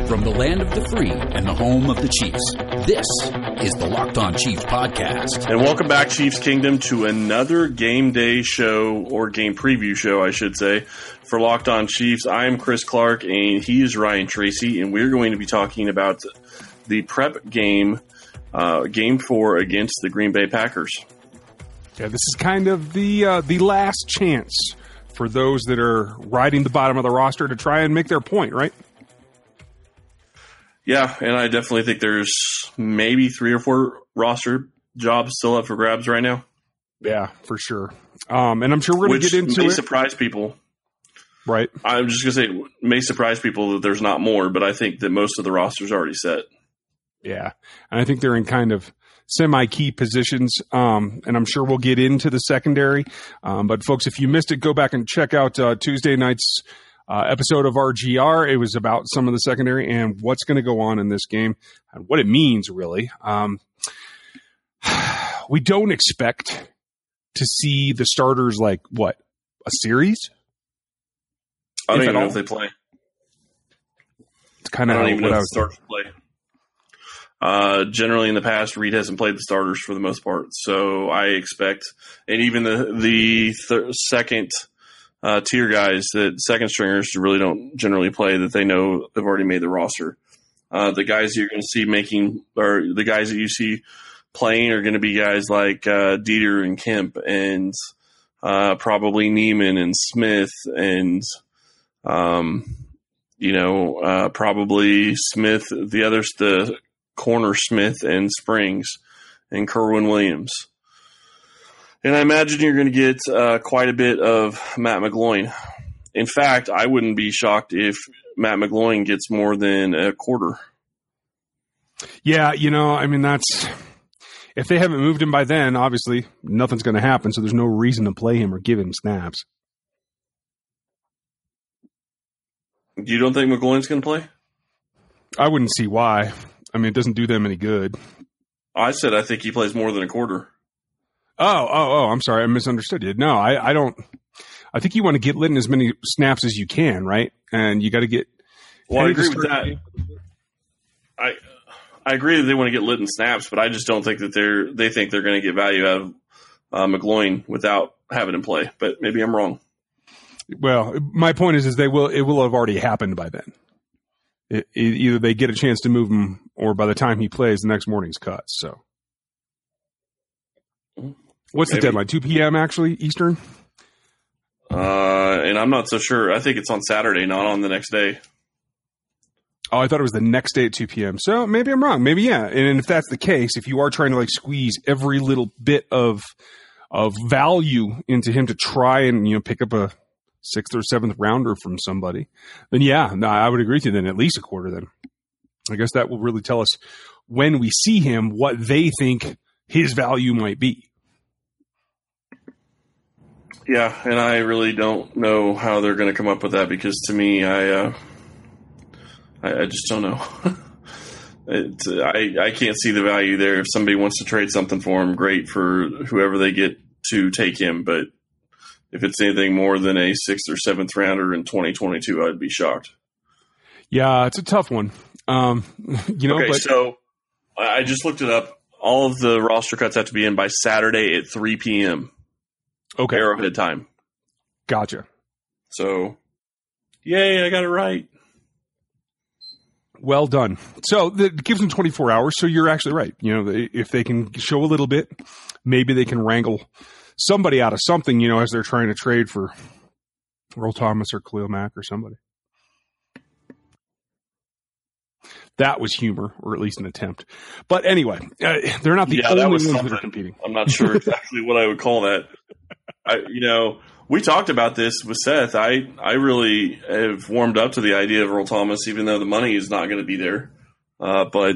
From the land of the free and the home of the Chiefs, this is the Locked On Chiefs podcast. And welcome back, Chiefs Kingdom, to another game day show, or game preview show, I should say, for Locked On Chiefs. I am Chris Clark, and he is Ryan Tracy, and we're going to be talking about the prep game, Game 4 against the Green Bay Packers. Yeah, this is kind of the last chance for those that are riding the bottom of the roster to try and make their point, right? Yeah, and I definitely think there's maybe 3 or 4 roster jobs still up for grabs right now. Yeah, for sure. And I'm sure we're going to get into it. Which may surprise people. Right. I'm just going to say, may surprise people that there's not more, but I think that most of the roster's already set. Yeah, and I think they're in kind of semi-key positions, and I'm sure we'll get into the secondary. But, folks, if you missed it, go back and check out Tuesday night's episode of RGR. It was about some of the secondary and what's going to go on in this game and what it means, really. We don't expect to see the starters like, what, a series? I don't even know if they play. It's kind of I don't even know if the starters play. Generally in the past, Reed hasn't played the starters for the most part. So I expect, and even the second tier guys, that second stringers really don't generally play, that they know have already made the roster. The guys you're going to see making, or the guys that you see playing, are going to be guys like Dieter and Kemp, and probably Neiman and Smith, and probably Smith, the corner Smith and Springs, and Kerwin Williams. And I imagine you're going to get quite a bit of Matt McGloin. In fact, I wouldn't be shocked if Matt McGloin gets more than a quarter. Yeah, that's – if they haven't moved him by then, obviously nothing's going to happen, so there's no reason to play him or give him snaps. You don't think McGloin's going to play? I wouldn't see why. I mean, it doesn't do them any good. I said I think he plays more than a quarter. Oh, I'm sorry. I misunderstood you. No, I don't. I think you want to get Litton as many snaps as you can, right? And you got to get. Well, I agree with that. I agree that they want to get Litton snaps, but I just don't think that they think they're going to get value out of McGloin without having him play. But maybe I'm wrong. Well, my point is it will have already happened by then. Either they get a chance to move him, or by the time he plays, the next morning's cut. So. What's the deadline? 2 p.m. actually, Eastern? And I'm not so sure. I think it's on Saturday, not on the next day. Oh, I thought it was the next day at 2 p.m. So maybe I'm wrong. Maybe, yeah. And if that's the case, if you are trying to squeeze every little bit of value into him to try and, pick up a 6th or 7th rounder from somebody, then yeah, no, I would agree with you. Then at least a quarter. Then I guess that will really tell us when we see him what they think his value might be. Yeah, and I really don't know how they're going to come up with that, because to me, I just don't know. I can't see the value there. If somebody wants to trade something for him, great for whoever they get to take him. But if it's anything more than a 6th or 7th rounder in 2022, I'd be shocked. Yeah, it's a tough one. Okay, so I just looked it up. All of the roster cuts have to be in by Saturday at 3 p.m. Okay. Arrowhead time. Gotcha. So, yay, I got it right. Well done. So that gives them 24 hours. So you're actually right. If they can show a little bit, maybe they can wrangle somebody out of something, as they're trying to trade for Earl Thomas or Khalil Mack or somebody. That was humor, or at least an attempt. But anyway, they're not the only ones that are competing. I'm not sure exactly what I would call that. We talked about this with Seth. I really have warmed up to the idea of Earl Thomas, even though the money is not going to be there. But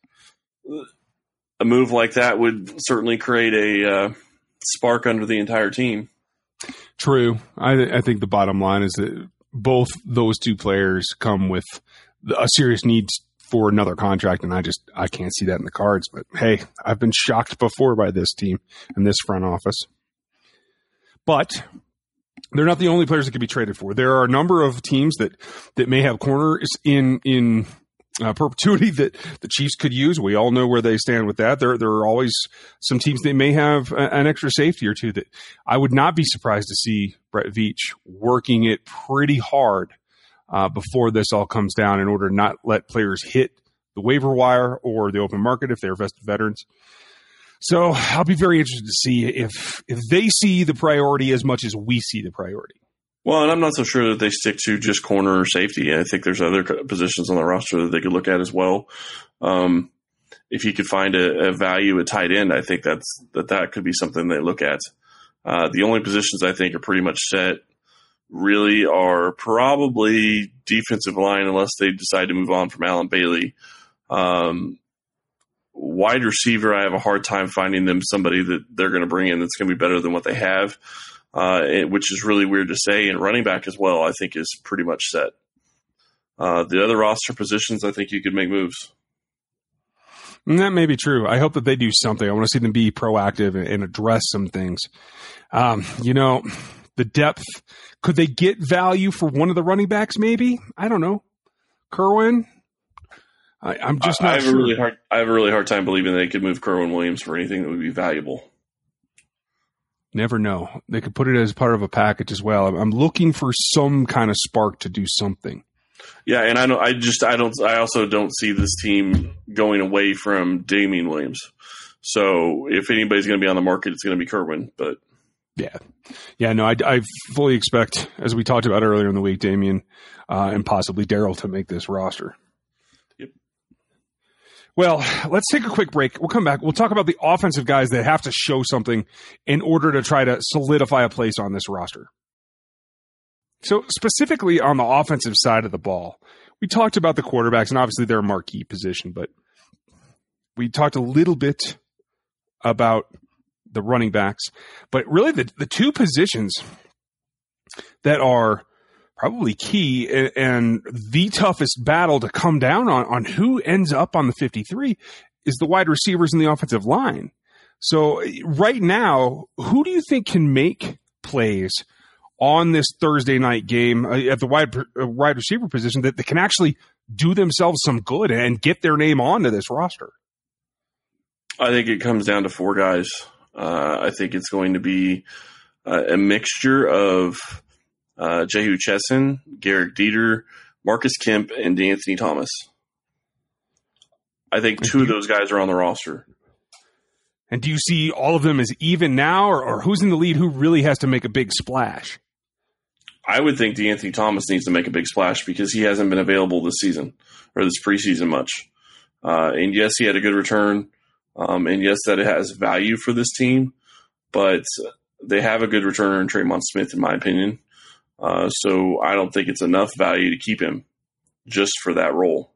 a move like that would certainly create a spark under the entire team. True. I think the bottom line is that both those two players come with a serious need for another contract, and I can't see that in the cards. But hey, I've been shocked before by this team and this front office. But they're not the only players that could be traded for. There are a number of teams that may have corners in perpetuity that the Chiefs could use. We all know where they stand with that. There are always some teams that may have an extra safety or two that I would not be surprised to see Brett Veach working it pretty hard before this all comes down in order to not let players hit the waiver wire or the open market if they're vested veterans. So I'll be very interested to see if they see the priority as much as we see the priority. Well, and I'm not so sure that they stick to just corner or safety. I think there's other positions on the roster that they could look at as well. If you could find a value at tight end, I think that could be something they look at. The only positions I think are pretty much set really are probably defensive line, unless they decide to move on from Allen Bailey. Wide receiver, I have a hard time finding them somebody that they're going to bring in that's going to be better than what they have. Which is really weird to say. And running back as well, I think, is pretty much set. The other roster positions, I think you could make moves. And that may be true. I hope that they do something. I want to see them be proactive and address some things. The depth, could they get value for one of the running backs maybe? I don't know. Kerwin? I'm just not sure. I have a really hard time believing they could move Kerwin Williams for anything that would be valuable. Never know. They could put it as part of a package as well. I'm looking for some kind of spark to do something. Yeah, and I also don't see this team going away from Damian Williams. So if anybody's going to be on the market, it's going to be Kerwin. But no, I fully expect, as we talked about earlier in the week, Damian and possibly Darrell to make this roster. Well, let's take a quick break. We'll come back. We'll talk about the offensive guys that have to show something in order to try to solidify a place on this roster. So specifically on the offensive side of the ball, we talked about the quarterbacks, and obviously they're a marquee position, but we talked a little bit about the running backs. But really the two positions that are probably key and the toughest battle to come down on who ends up on the 53 is the wide receivers and the offensive line. So right now, who do you think can make plays on this Thursday night game at the wide receiver position that can actually do themselves some good and get their name onto this roster? I think it comes down to four guys. I think it's going to be a mixture of Jehu Chesson, Garrett Dieter, Marcus Kemp, and D'Anthony Thomas. I think two of those guys are on the roster. And do you see all of them as even now, or who's in the lead who really has to make a big splash? I would think D'Anthony Thomas needs to make a big splash because he hasn't been available this season or this preseason much. And yes, he had a good return. And yes, that it has value for this team, but they have a good returner in Tremont Smith, in my opinion. So I don't think it's enough value to keep him just for that role.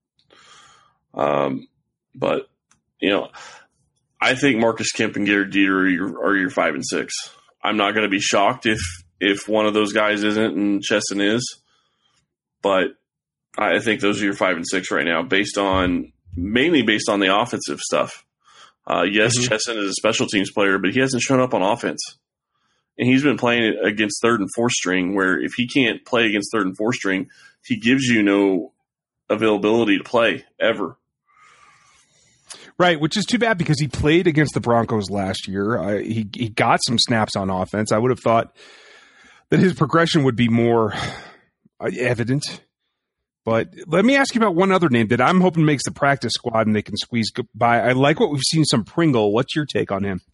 But I think Marcus Kemp and Garrett Dieter are your 5 and 6. I'm not going to be shocked if one of those guys isn't and Chesson is, but I think those are your 5 and 6 right now, mainly based on the offensive stuff. Yes, Chesson is a special teams player, but he hasn't shown up on offense. And he's been playing against third and fourth string, where if he can't play against third and fourth string, he gives you no availability to play ever. Right, which is too bad because he played against the Broncos last year. He got some snaps on offense. I would have thought that his progression would be more evident. But let me ask you about one other name that I'm hoping makes the practice squad and they can squeeze by. I like what we've seen from Pringle. What's your take on him?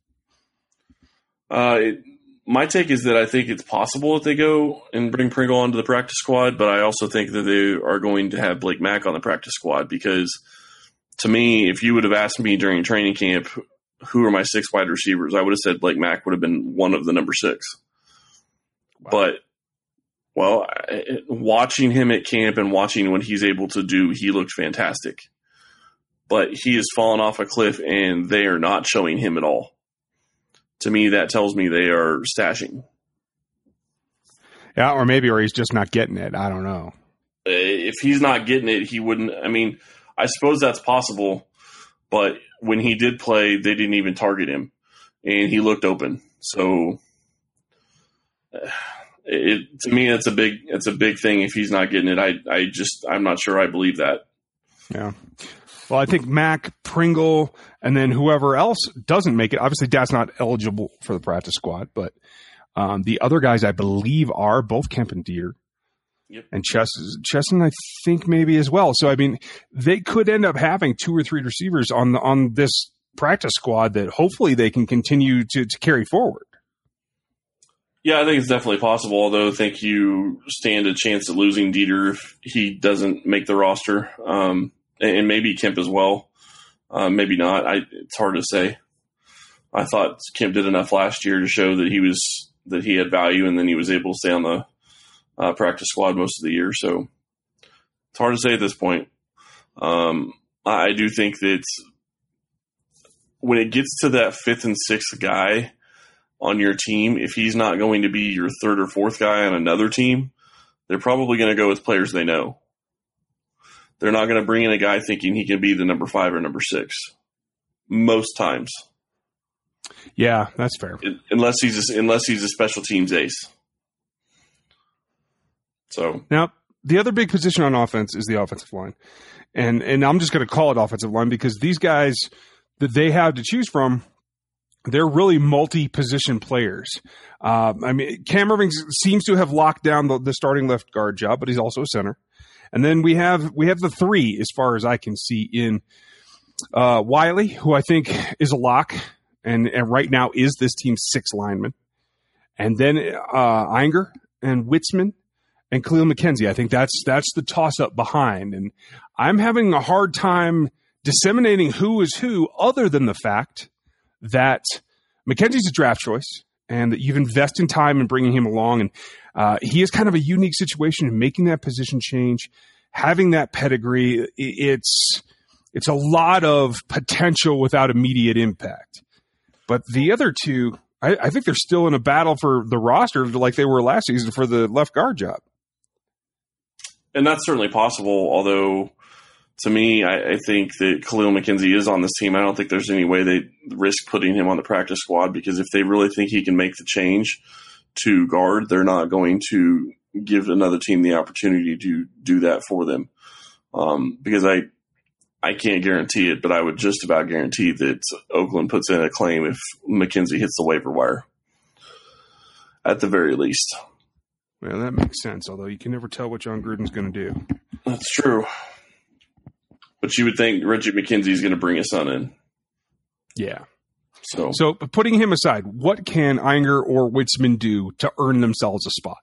My take is that I think it's possible that they go and bring Pringle onto the practice squad, but I also think that they are going to have Blake Mack on the practice squad because, to me, if you would have asked me during training camp who are my 6 wide receivers, I would have said Blake Mack would have been one of the number 6. Wow. But, watching him at camp and watching what he's able to do, he looked fantastic. But he has fallen off a cliff, and they are not showing him at all. To me, that tells me they are stashing. Yeah, or he's just not getting it. I don't know. If he's not getting it, he wouldn't. I mean, I suppose that's possible, but when he did play, they didn't even target him, and he looked open. So, to me, it's a big thing. If he's not getting it, I'm not sure I believe that. Yeah. Well, I think Mac, Pringle, and then whoever else doesn't make it. Obviously, Dad's not eligible for the practice squad, but the other guys I believe are both Kemp and Deere. Yep. And Chesson, I think maybe as well. So, I mean, they could end up having 2 or 3 receivers on this practice squad that hopefully they can continue to carry forward. Yeah, I think it's definitely possible, although I think you stand a chance of losing Dieter if he doesn't make the roster. And maybe Kemp as well. Maybe not. It's hard to say. I thought Kemp did enough last year to show that he had value, and then he was able to stay on the practice squad most of the year. So it's hard to say at this point. I do think that when it gets to that 5th and 6th guy on your team, if he's not going to be your 3rd or 4th guy on another team, they're probably going to go with players they know. They're not going to bring in a guy thinking he can be the number 5 or number 6 most times. Yeah, that's fair. Unless he's a special teams ace. So now the other big position on offense is the offensive line, and I'm just going to call it offensive line because these guys that they have to choose from, they're really multi-position players. I mean, Cam Irving seems to have locked down the starting left guard job, but he's also a center. And then we have the 3, as far as I can see, in Wiley, who I think is a lock, and right now is this team's 6th lineman. And then Inger and Witzman and Khalil McKenzie. I think that's the toss-up behind. And I'm having a hard time disseminating who is who, other than the fact that McKenzie's a draft choice and that you've invested time in bringing him along. And he is kind of a unique situation in making that position change, having that pedigree. It's a lot of potential without immediate impact. But the other 2, I think they're still in a battle for the roster like they were last season for the left guard job. And that's certainly possible, although to me, I think that Khalil McKenzie is on this team. I don't think there's any way they risk putting him on the practice squad, because if they really think he can make the change to guard, they're not going to give another team the opportunity to do that for them. Because I can't guarantee it, but I would just about guarantee that Oakland puts in a claim if McKenzie hits the waiver wire, at the very least. Well, that makes sense, although you can never tell what John Gruden's going to do. That's true. But you would think Reggie McKenzie's going to bring his son in. Yeah. So putting him aside, what can Inger or Witzman do to earn themselves a spot?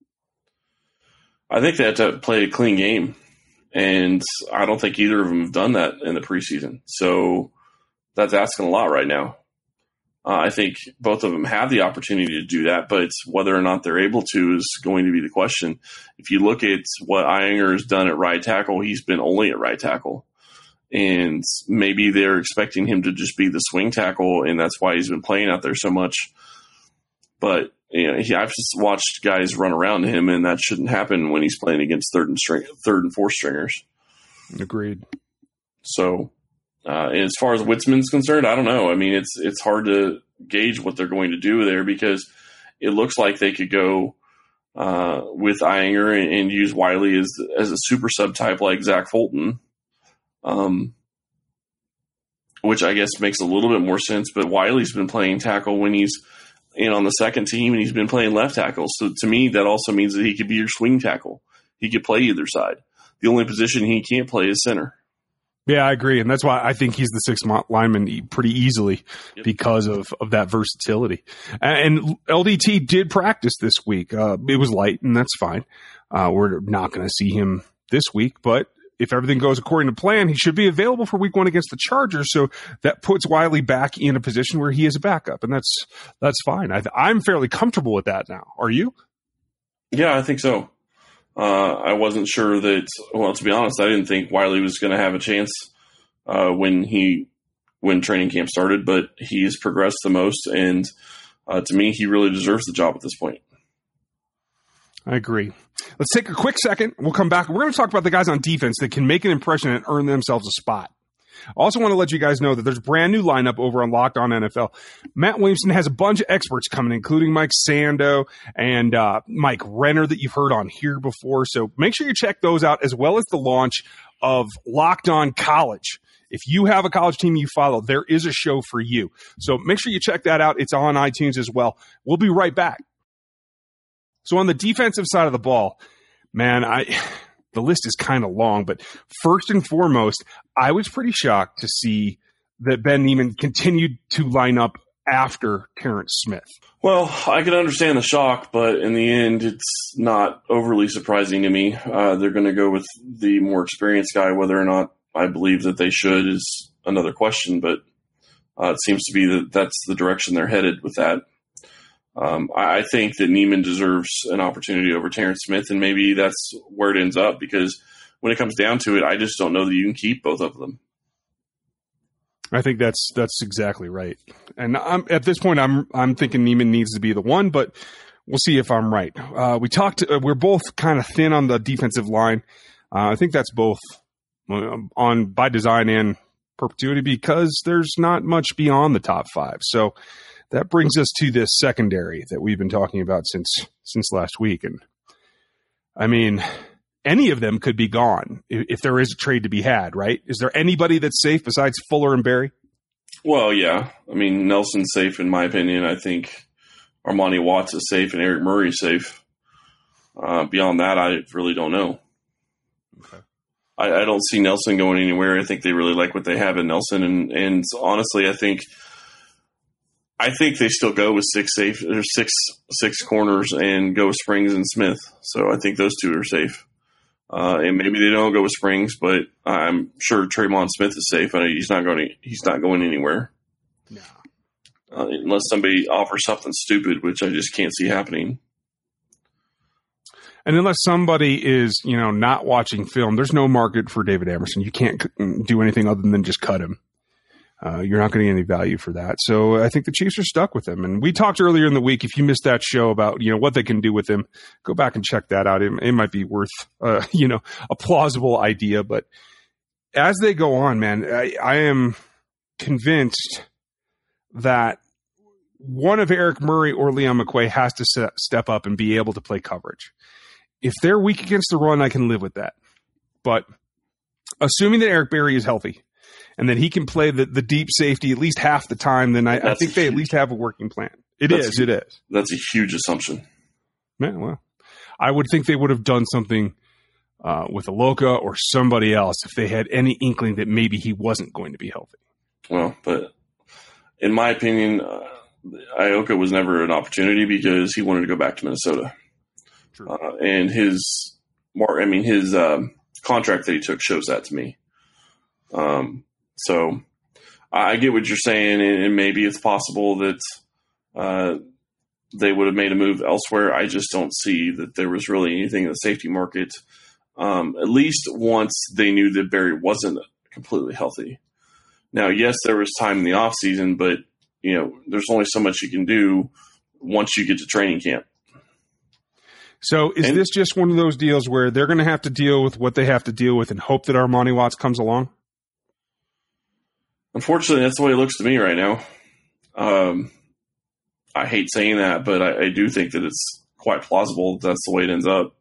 I think they have to play a clean game. And I don't think either of them have done that in the preseason. So that's asking a lot right now. I think both of them have the opportunity to do that, but whether or not they're able to is going to be the question. If you look at what Inger has done at right tackle, he's been only at right tackle. And maybe they're expecting him to just be the swing tackle, and that's why he's been playing out there so much. But I've just watched guys run around him, and that shouldn't happen when he's playing against third and fourth stringers. Agreed. So as far as Witzman's concerned, I don't know. I mean, it's hard to gauge what they're going to do there, because it looks like they could go with Inger and use Wiley as a super sub type like Zach Fulton, which I guess makes a little bit more sense. But Wiley's been playing tackle when he's on the second team, and he's been playing left tackle. So to me, that also means that he could be your swing tackle. He could play either side. The only position he can't play is center. Yeah, I agree. And that's why I think he's the 6th lineman pretty easily, because of that versatility. And LDT did practice this week. It was light, and that's fine. We're not going to see him this week, but if everything goes according to plan, he should be available for week 1 against the Chargers. So that puts Wiley back in a position where he is a backup, and that's fine. I'm fairly comfortable with that now. Are you? Yeah, I think so. I wasn't sure that. Well, to be honest, I didn't think Wiley was going to have a chance when training camp started, but he's progressed the most, and to me, he really deserves the job at this point. I agree. Let's take a quick second. We'll come back. We're going to talk about the guys on defense that can make an impression and earn themselves a spot. I also want to let you guys know that there's a brand new lineup over on Locked On NFL. Matt Williamson has a bunch of experts coming, including Mike Sando and Mike Renner that you've heard on here before. So make sure you check those out, as well as the launch of Locked On College. If you have a college team you follow, there is a show for you. So make sure you check that out. It's on iTunes as well. We'll be right back. So on the defensive side of the ball, man, the list is kind of long, but first and foremost, I was pretty shocked to see that Ben Niemann continued to line up after Terrence Smith. Well, I can understand the shock, but in the end, it's not overly surprising to me. They're going to go with the more experienced guy. Whether or not I believe that they should is another question, but it seems to be that that's the direction they're headed with that. I think that Niemann deserves an opportunity over Terrence Smith, and maybe that's where it ends up, because when it comes down to it, I just don't know that you can keep both of them. I think that's exactly right. And at this point, I'm thinking Niemann needs to be the one, but we'll see if I'm right. We're both kind of thin on the defensive line. I think that's both on by design and perpetuity, because there's not much beyond the top five. So that brings us to this secondary that we've been talking about since last week. And I mean, any of them could be gone if there is a trade to be had, right? Is there anybody that's safe besides Fuller and Berry? Well, yeah. I mean, Nelson's safe in my opinion. I think Armani Watts is safe and Eric Murray's safe. Beyond that, I really don't know. Okay. I don't see Nelson going anywhere. I think they really like what they have in Nelson. And honestly, I think they still go with six corners and go with Springs and Smith. So I think those two are safe. And maybe they don't go with Springs, but I'm sure Tremont Smith is safe. I know he's not going anywhere. No. Unless somebody offers something stupid, which I just can't see happening. And unless somebody is, not watching film, there's no market for David Amerson. You can't do anything other than just cut him. You're not going to get any value for that. So I think the Chiefs are stuck with him. And we talked earlier in the week, if you missed that show about, what they can do with him, go back and check that out. It might be worth, a plausible idea. But as they go on, man, I am convinced that one of Eric Murray or Leon McQuay has to step up and be able to play coverage. If they're weak against the run, I can live with that. But assuming that Eric Berry is healthy, and that he can play the deep safety at least half the time, then I think they at least have a working plan. It is. That's a huge assumption. Yeah, well, I would think they would have done something with Aloka or somebody else if they had any inkling that maybe he wasn't going to be healthy. Well, but in my opinion, Ioka was never an opportunity because he wanted to go back to Minnesota. And his contract that he took shows that to me. So I get what you're saying, and maybe it's possible that they would have made a move elsewhere. I just don't see that there was really anything in the safety market, at least once they knew that Berry wasn't completely healthy. Now, yes, there was time in the offseason, but, there's only so much you can do once you get to training camp. So is this just one of those deals where they're going to have to deal with what they have to deal with and hope that Armani Watts comes along? Unfortunately, that's the way it looks to me right now. I hate saying that, but I do think that it's quite plausible that's the way it ends up.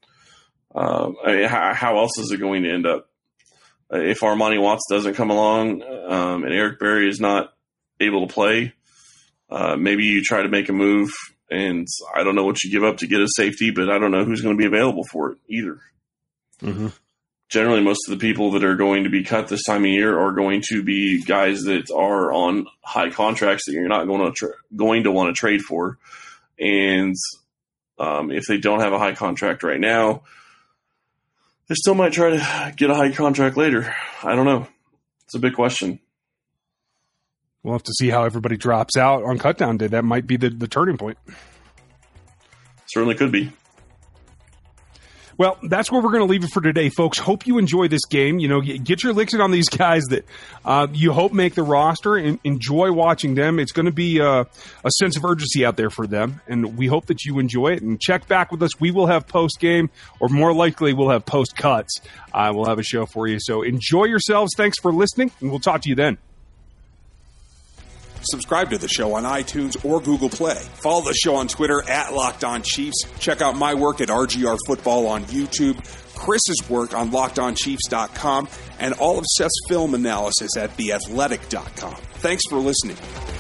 How else is it going to end up? If Armani Watts doesn't come along and Eric Berry is not able to play, maybe you try to make a move, and I don't know what you give up to get a safety, but I don't know who's going to be available for it either. Mm-hmm. Generally, most of the people that are going to be cut this time of year are going to be guys that are on high contracts that you're not going to want to trade for. And if they don't have a high contract right now, they still might try to get a high contract later. I don't know. It's a big question. We'll have to see how everybody drops out on cutdown day. That might be the turning point. Certainly could be. Well, that's where we're going to leave it for today, folks. Hope you enjoy this game. Get your licks in on these guys that you hope make the roster and enjoy watching them. It's going to be a sense of urgency out there for them, and we hope that you enjoy it. And check back with us. We will have post-game, or more likely we'll have post-cuts. We'll have a show for you. So enjoy yourselves. Thanks for listening, and we'll talk to you then. Subscribe to the show on iTunes or Google Play. Follow the show on Twitter @LockedOnChiefs. Check out my work at RGR Football on YouTube. Chris's work on LockedOnChiefs.com, and all of Seth's film analysis at TheAthletic.com. Thanks for listening.